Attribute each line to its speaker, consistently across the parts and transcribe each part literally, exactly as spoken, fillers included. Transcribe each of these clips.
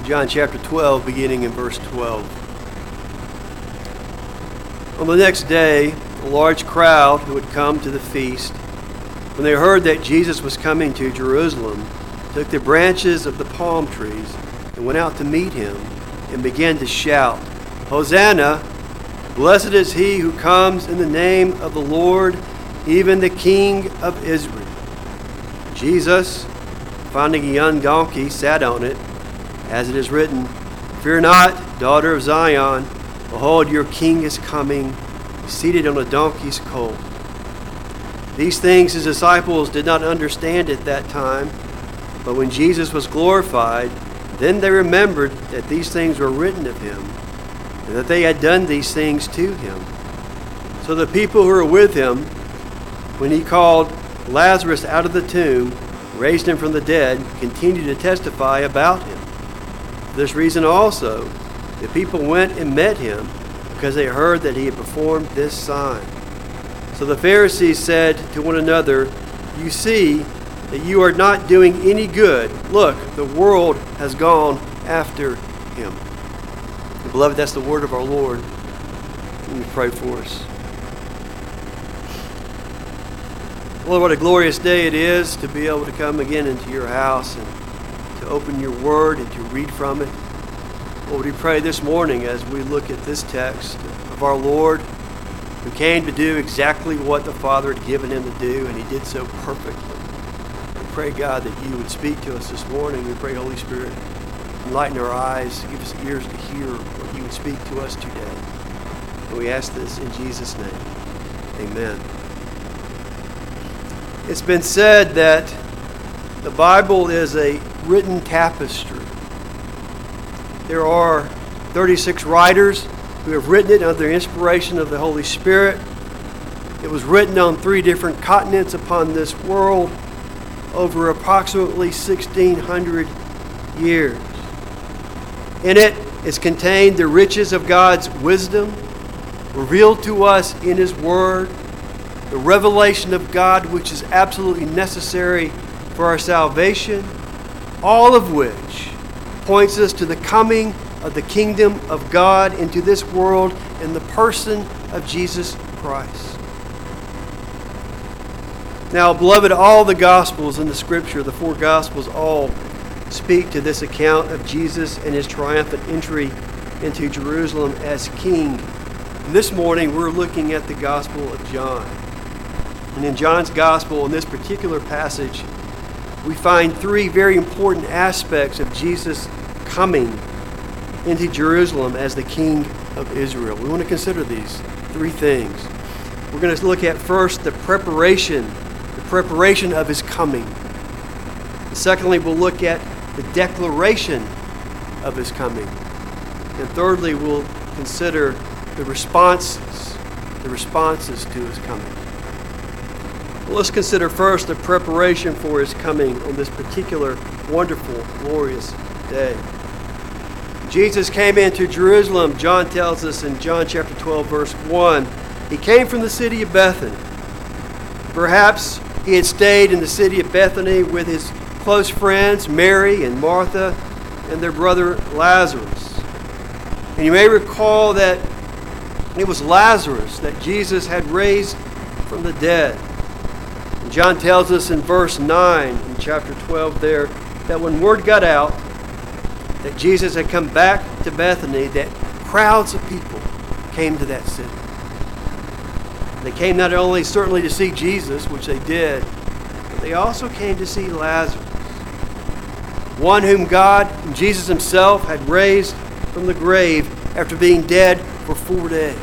Speaker 1: John chapter twelve, beginning in verse twelve. On the next day, a large crowd who had come to the feast, when they heard that Jesus was coming to Jerusalem, took the branches of the palm trees and went out to meet him and began to shout, "Hosanna! Blessed is he who comes in the name of the Lord, even the King of Israel." Jesus, finding a young donkey, sat on it, as it is written, "Fear not, daughter of Zion, behold, your king is coming, seated on a donkey's colt." These things his disciples did not understand at that time, but when Jesus was glorified, then they remembered that these things were written of him, and that they had done these things to him. So the people who were with him, when he called Lazarus out of the tomb, raised him from the dead, continued to testify about him. For this reason also, the people went and met him, because they heard that he had performed this sign. So the Pharisees said to one another, "You see that you are not doing any good. Look, the world has gone after him." And beloved, that's the word of our Lord. Let me pray for us. Lord, what a glorious day it is to be able to come again into your house and to open your word and to read from it. Lord, we pray this morning as we look at this text of our Lord, who came to do exactly what the Father had given him to do, and he did so perfectly. We pray, God, that you would speak to us this morning. We pray, Holy Spirit, enlighten our eyes, give us ears to hear what you would speak to us today. And we ask this in Jesus' name. Amen. It's been said that the Bible is a written tapestry. There are thirty-six writers who have written it under the inspiration of the Holy Spirit. It was written on three different continents upon this world over approximately sixteen hundred years. In it is contained the riches of God's wisdom, revealed to us in His Word, the revelation of God which is absolutely necessary for our salvation, all of which points us to the coming of the kingdom of God into this world in the person of Jesus Christ. Now, beloved, all the Gospels in the Scripture, the four Gospels, all speak to this account of Jesus and his triumphant entry into Jerusalem as King. And this morning, we're looking at the Gospel of John. And in John's Gospel, in this particular passage, we find three very important aspects of Jesus coming into Jerusalem as the King of Israel. We want to consider these three things. We're going to look at first the preparation, the preparation of his coming. And secondly, we'll look at the declaration of his coming. And thirdly, we'll consider the responses, the responses to his coming. Well, let's consider first the preparation for his coming on this particular wonderful, glorious day. Jesus came into Jerusalem, John tells us in John chapter twelve, verse one. He came from the city of Bethany. Perhaps he had stayed in the city of Bethany with his close friends, Mary and Martha, and their brother Lazarus. And you may recall that it was Lazarus that Jesus had raised from the dead. And John tells us in verse nine, in chapter twelve there, that when word got out that Jesus had come back to Bethany, that crowds of people came to that city. They came not only certainly to see Jesus, which they did, but they also came to see Lazarus, one whom God, Jesus himself, had raised from the grave after being dead for four days.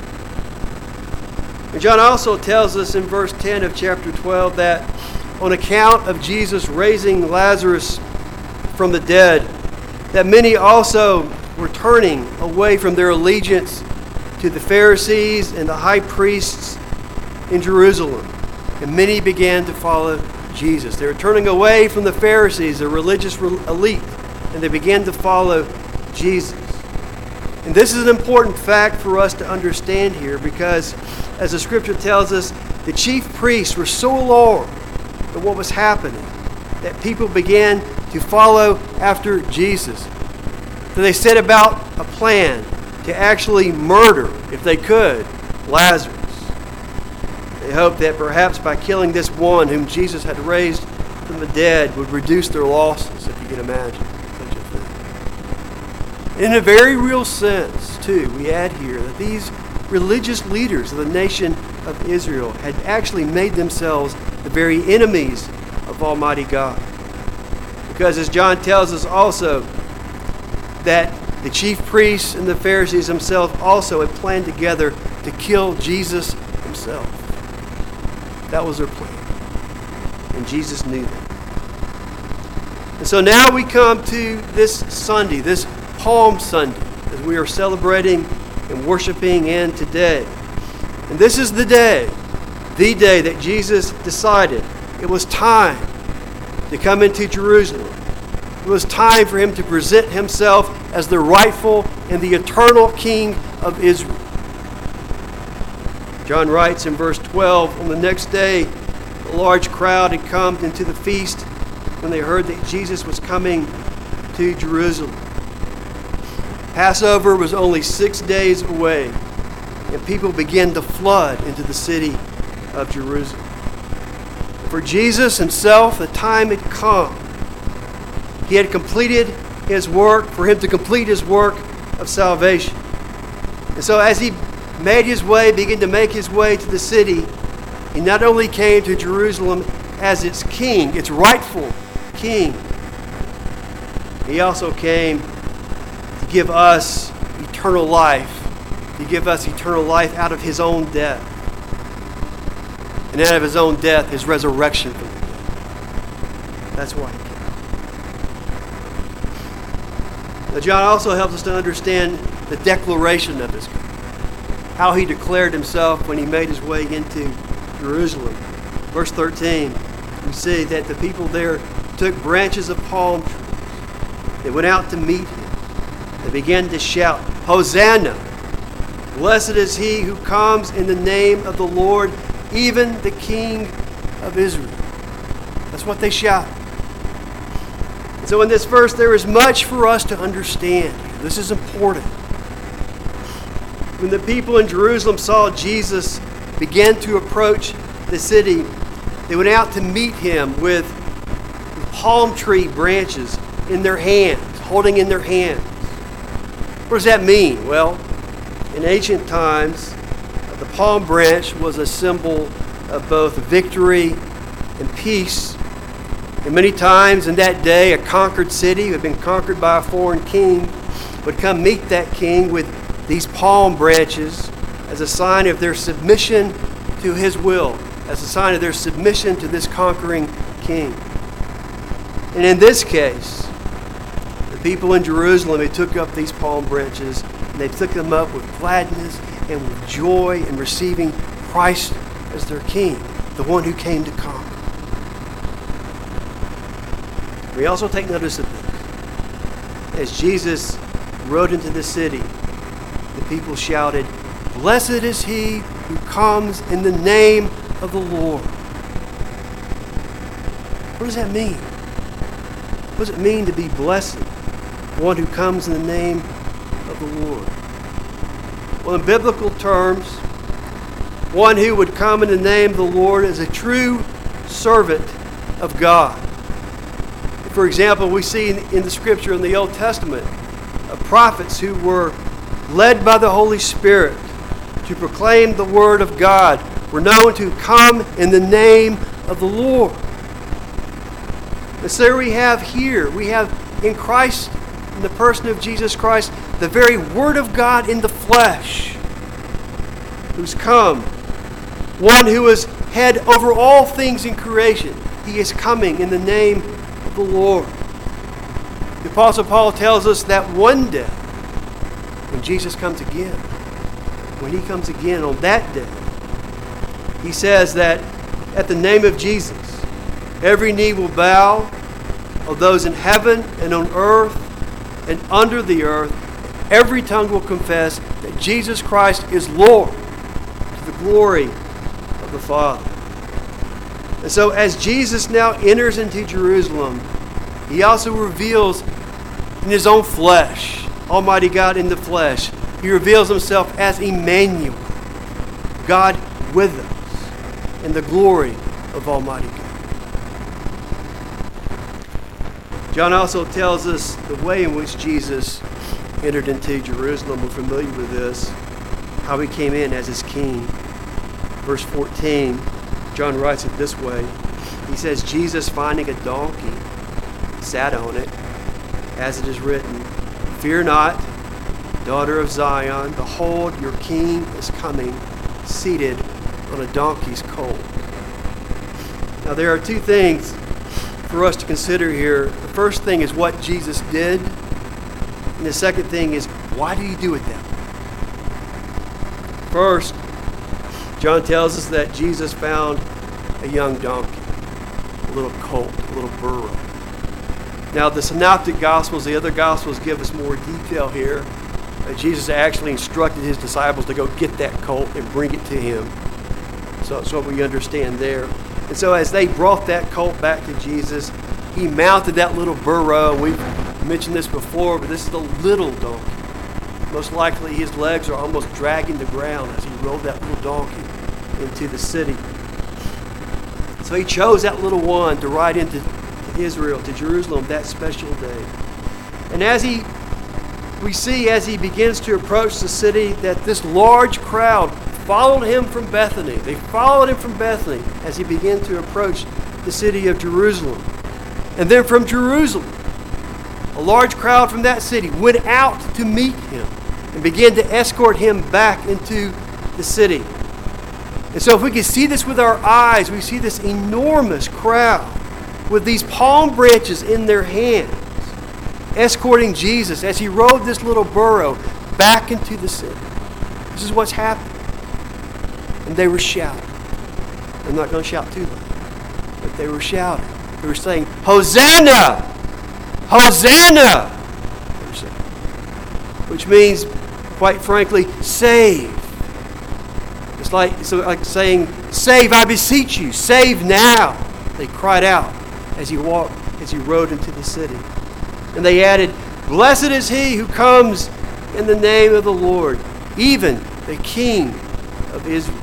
Speaker 1: And John also tells us in verse ten of chapter twelve that on account of Jesus raising Lazarus from the dead, that many also were turning away from their allegiance to the Pharisees and the high priests in Jerusalem. And many began to follow Jesus. They were turning away from the Pharisees, the religious elite, and they began to follow Jesus. And this is an important fact for us to understand here, because as the scripture tells us, the chief priests were so alarmed at what was happening that people began to follow after Jesus. that they set about a plan to actually murder, if they could, Lazarus. They hoped that perhaps by killing this one whom Jesus had raised from the dead would reduce their losses, if you can imagine such a thing. In a very real sense, too, we add here that these religious leaders of the nation of Israel had actually made themselves the very enemies of Almighty God. Because as John tells us also, that the chief priests and the Pharisees themselves also had planned together to kill Jesus himself. That was their plan. And Jesus knew that. And so now we come to this Sunday, this Palm Sunday, as we are celebrating and worshiping in today. And this is the day, the day that Jesus decided it was time to come into Jerusalem. It was time for him to present himself as the rightful and the eternal King of Israel. John writes in verse twelve, on the next day, a large crowd had come into the feast when they heard that Jesus was coming to Jerusalem. Passover was only six days away, and people began to flood into the city of Jerusalem. For Jesus himself, the time had come. He had completed his work, for him to complete his work of salvation. And so as he made his way, began to make his way to the city, he not only came to Jerusalem as its king, its rightful king, he also came to give us eternal life, to give us eternal life out of his own death. And out of his own death, his resurrection from the dead. That's why he came. Now, John also helps us to understand the declaration of his coming, how he declared himself when he made his way into Jerusalem. Verse thirteen, we see that the people there took branches of palm trees. They went out to meet him. They began to shout, "Hosanna! Blessed is he who comes in the name of the Lord, even the King of Israel." That's what they shouted. So in this verse, there is much for us to understand. This is important. When the people in Jerusalem saw Jesus begin to approach the city, they went out to meet him with palm tree branches in their hands, holding in their hands. What does that mean? Well, in ancient times, the palm branch was a symbol of both victory and peace. And many times in that day, a conquered city who had been conquered by a foreign king would come meet that king with these palm branches as a sign of their submission to his will, as a sign of their submission to this conquering king. And in this case, the people in Jerusalem, they took up these palm branches and they took them up with gladness and with joy in receiving Christ as their king, the one who came to conquer. We also take notice of this. As Jesus rode into the city, the people shouted, "Blessed is he who comes in the name of the Lord." What does that mean? What does it mean to be blessed? One who comes in the name of the Lord. Well, in biblical terms, one who would come in the name of the Lord is a true servant of God. For example, we see in the Scripture in the Old Testament of prophets who were led by the Holy Spirit to proclaim the Word of God were known to come in the name of the Lord. And so we have here, we have in Christ, in the person of Jesus Christ, the very Word of God in the flesh, who's come, one who is head over all things in creation. He is coming in the name of the Lord. The Apostle Paul tells us that one day, when Jesus comes again, when he comes again on that day, he says that at the name of Jesus, every knee will bow, of those in heaven and on earth and under the earth. Every tongue will confess that Jesus Christ is Lord, to the glory of the Father. And so as Jesus now enters into Jerusalem, he also reveals in his own flesh, Almighty God in the flesh. He reveals himself as Emmanuel, God with us, in the glory of Almighty God. John also tells us the way in which Jesus entered into Jerusalem. We're familiar with this, how he came in as his king. Verse fourteen, John writes it this way. He says, Jesus, finding a donkey, sat on it, as it is written, "Fear not, daughter of Zion, behold, your king is coming, seated on a donkey's colt." Now there are two things for us to consider here. The first thing is what Jesus did, and the second thing is, why did he do it that way? First, John tells us that Jesus found a young donkey, a little colt, a little burro. Now the Synoptic Gospels, the other Gospels, give us more detail here. Uh, Jesus actually instructed his disciples to go get that colt and bring it to him. So that's what we understand there. And so as they brought that colt back to Jesus, he mounted that little burro. We've mentioned this before, but this is the little donkey. Most likely his legs are almost dragging the ground as he rode that little donkey into the city. So he chose that little one to ride into Israel, to Jerusalem, that special day. And as he, we see as he begins to approach the city, that this large crowd followed him from Bethany. They followed him from Bethany as he began to approach the city of Jerusalem. And then from Jerusalem, a large crowd from that city went out to meet him and began to escort him back into the city. And so if we can see this with our eyes, we see this enormous crowd with these palm branches in their hands, escorting Jesus as he rode this little burro back into the city. This is what's happening. And they were shouting. I'm not going to shout too loud, but they were shouting. They were saying, "Hosanna! Hosanna!" They were saying, which means, quite frankly, save. It's like, so like saying, "Save, I beseech you, save now." They cried out as he walked, as he rode into the city. And they added, "Blessed is he who comes in the name of the Lord, even the King of Israel."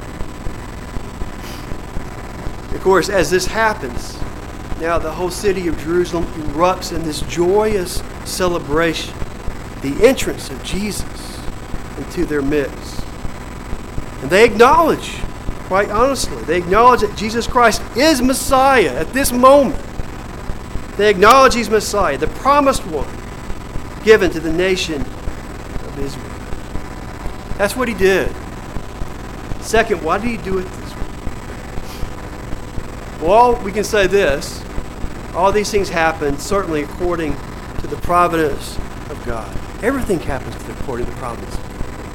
Speaker 1: Of course, as this happens, now the whole city of Jerusalem erupts in this joyous celebration, the entrance of Jesus into their midst. And they acknowledge, quite honestly, they acknowledge that Jesus Christ is Messiah at this moment. They acknowledge he's Messiah, the promised one given to the nation of Israel. That's what he did. Second, why did he do it this way? Well, we can say this. All these things happen certainly according to the providence of God. Everything happens according to the providence of God.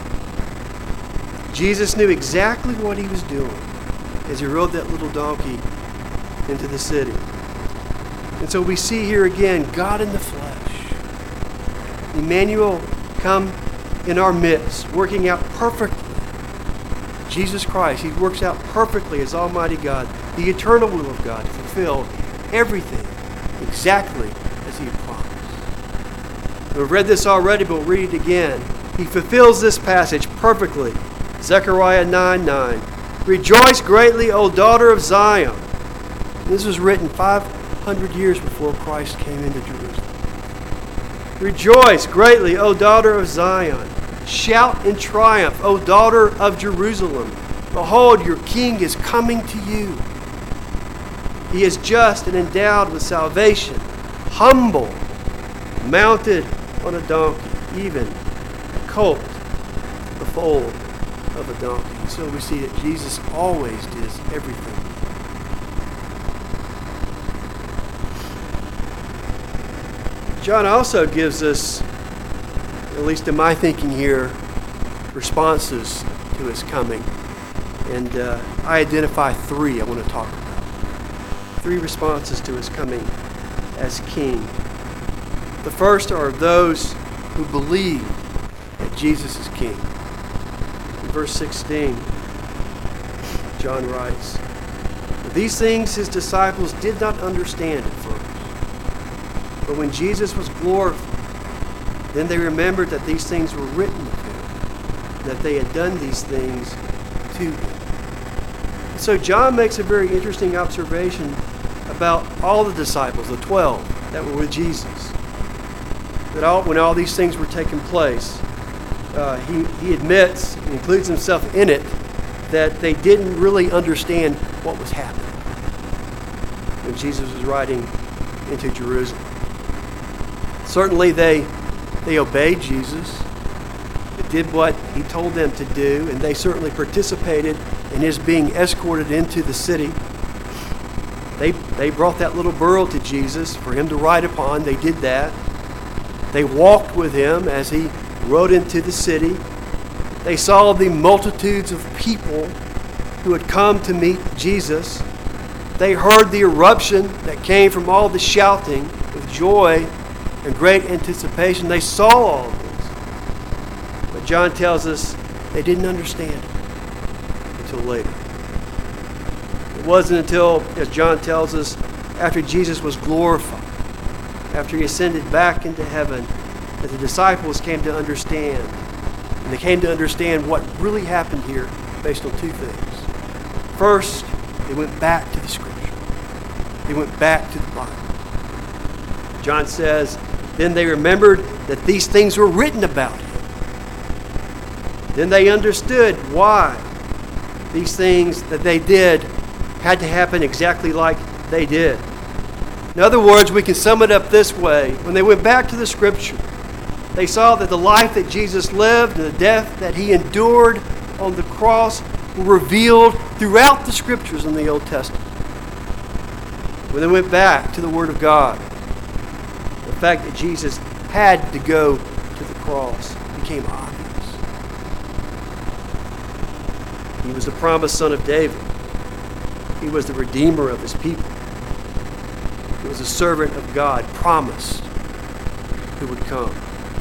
Speaker 1: Jesus knew exactly what he was doing as he rode that little donkey into the city. And so we see here again, God in the flesh. Emmanuel come in our midst, working out perfectly. Jesus Christ, he works out perfectly as Almighty God, the eternal will of God, to fulfill everything exactly as he had promised. We've read this already, but we'll read it again. He fulfills this passage perfectly. Zechariah nine nine. "Rejoice greatly, O daughter of Zion." This was written five hundred years before Christ came into Jerusalem. "Rejoice greatly, O daughter of Zion. Shout in triumph, O daughter of Jerusalem. Behold, your king is coming to you. He is just and endowed with salvation, humble, mounted on a donkey, even a colt, the foal of a donkey." So we see that Jesus always does everything. John also gives us, at least in my thinking here, responses to his coming. And uh, I identify three I want to talk about. Three responses to his coming as king. The first are those who believe that Jesus is king. In verse sixteen, John writes, "These things his disciples did not understand at first. But when Jesus was glorified, Then they remembered that these things were written of him, that they had done these things to him. So John makes a very interesting observation about all the disciples, the twelve that were with Jesus. That all, when all these things were taking place, uh, he, he admits, and includes himself in it, that they didn't really understand what was happening when Jesus was riding into Jerusalem. Certainly they, they obeyed Jesus. They did what he told them to do, and they certainly participated in his being escorted into the city. They, they brought that little burro to Jesus for him to ride upon. They did that. They walked with him as he rode into the city. They saw the multitudes of people who had come to meet Jesus. They heard the eruption that came from all the shouting with joy and great anticipation. They saw all of this. But John tells us they didn't understand it until later. It wasn't until, as John tells us, after Jesus was glorified, after he ascended back into heaven, that the disciples came to understand. And they came to understand what really happened here based on two things. First, they went back to the Scripture. They went back to the Bible. John says, then they remembered that these things were written about him. Then they understood why these things that they did had to happen exactly like they did. In other words, we can sum it up this way. When they went back to the Scripture, they saw that the life that Jesus lived and the death that he endured on the cross were revealed throughout the Scriptures in the Old Testament. When they went back to the Word of God, the fact that Jesus had to go to the cross became obvious. He was the promised Son of David. He was the Redeemer of his people. He was a servant of God, promised, who would come.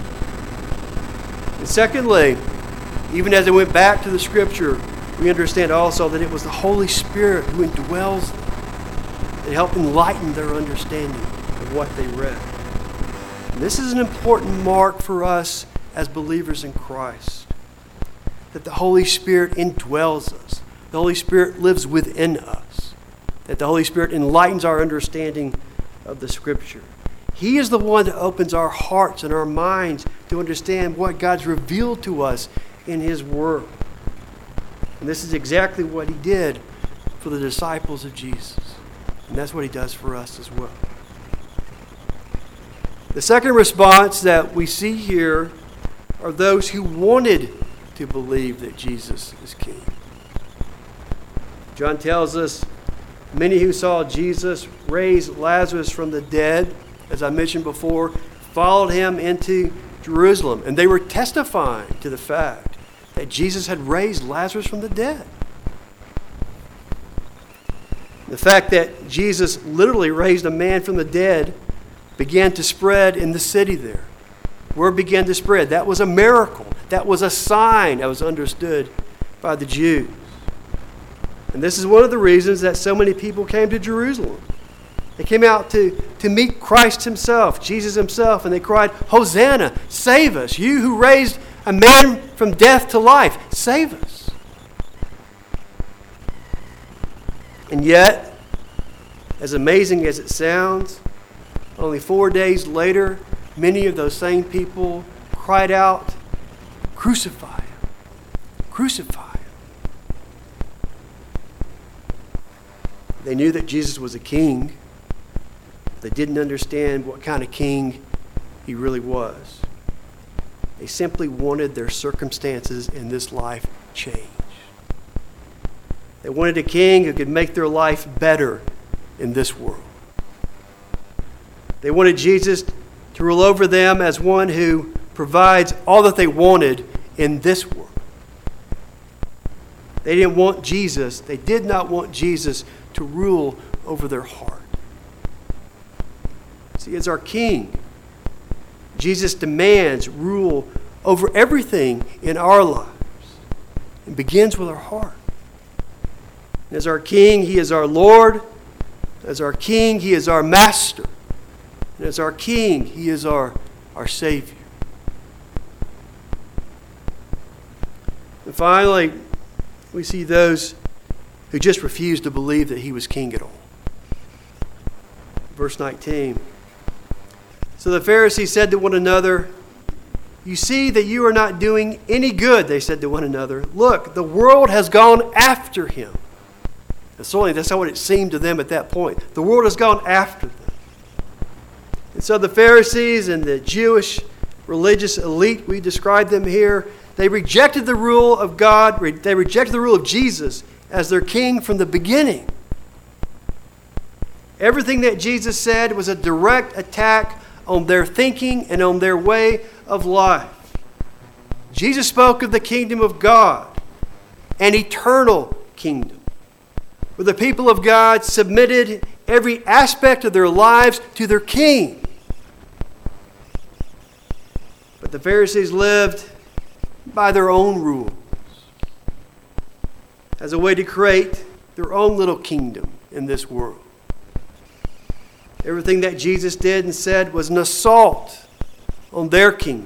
Speaker 1: And secondly, even as they went back to the Scripture, we understand also that it was the Holy Spirit who indwells them and helped enlighten their understanding of what they read. And this is an important mark for us as believers in Christ, that the Holy Spirit indwells us. The Holy Spirit lives within us, that the Holy Spirit enlightens our understanding of the Scripture. He is the one that opens our hearts and our minds to understand what God's revealed to us in His Word. And this is exactly what He did for the disciples of Jesus. And that's what He does for us as well. The second response that we see here are those who wanted to believe that Jesus is King. John tells us, many who saw Jesus raise Lazarus from the dead, as I mentioned before, followed him into Jerusalem. And they were testifying to the fact that Jesus had raised Lazarus from the dead. The fact that Jesus literally raised a man from the dead began to spread in the city there. Word began to spread. That was a miracle. That was a sign that was understood by the Jews. And this is one of the reasons that so many people came to Jerusalem. They came out to, to meet Christ himself, Jesus himself, and they cried, Hosanna, save us. You who raised a man from death to life, save us. And yet, as amazing as it sounds, only four days later, many of those same people cried out, crucify him, crucify him. They knew that Jesus was a king. They didn't understand what kind of king he really was. They simply wanted their circumstances in this life changed. They wanted a king who could make their life better in this world. They wanted Jesus to rule over them as one who provides all that they wanted in this world. They didn't want Jesus, they did not want Jesus to rule over their heart. See, as our King, Jesus demands rule over everything in our lives. It begins with our heart. As our King, He is our Lord. As our King, He is our Master. And as our King, He is our, our Savior. And finally, we see those who just refused to believe that he was king at all. Verse nineteen. So the Pharisees said to one another, "You see that you are not doing any good," they said to one another. "Look, the world has gone after him." And certainly that's not what it seemed to them at that point. The world has gone after them. And so the Pharisees and the Jewish religious elite, we describe them here, they rejected the rule of God, they rejected the rule of Jesus as their king from the beginning. Everything that Jesus said was a direct attack on their thinking and on their way of life. Jesus spoke of the kingdom of God, an eternal kingdom, where the people of God submitted every aspect of their lives to their king. But the Pharisees lived by their own rules as a way to create their own little kingdom in this world. Everything that Jesus did and said was an assault on their kingdom.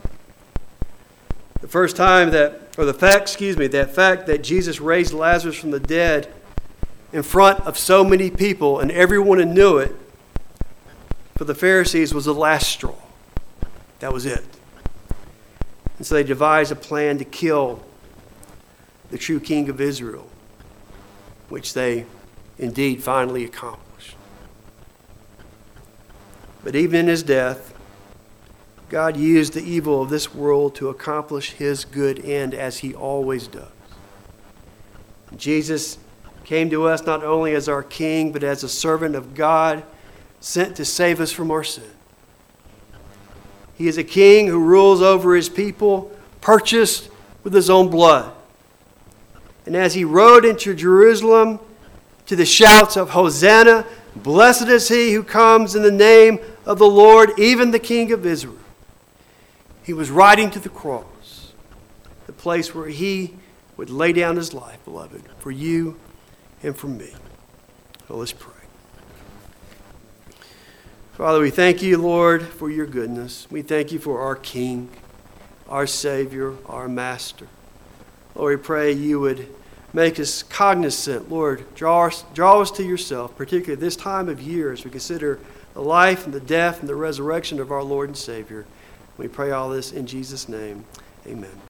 Speaker 1: The first time that, or the fact, excuse me, that fact that Jesus raised Lazarus from the dead in front of so many people and everyone who knew it, for the Pharisees was the last straw. That was it. And so they devised a plan to kill the true king of Israel, which they indeed finally accomplished. But even in his death, God used the evil of this world to accomplish his good end, as he always does. Jesus came to us not only as our king, but as a servant of God sent to save us from our sin. He is a king who rules over his people, purchased with his own blood. And as he rode into Jerusalem to the shouts of Hosanna, "Blessed is he who comes in the name of the Lord, even the King of Israel," he was riding to the cross, the place where he would lay down his life, beloved, for you and for me. So let's pray. Father, we thank you, Lord, for your goodness. We thank you for our King, our Savior, our Master. Lord, we pray you would make us cognizant, Lord, draw us, draw us to yourself, particularly this time of year as we consider the life and the death and the resurrection of our Lord and Savior. We pray all this in Jesus' name. Amen.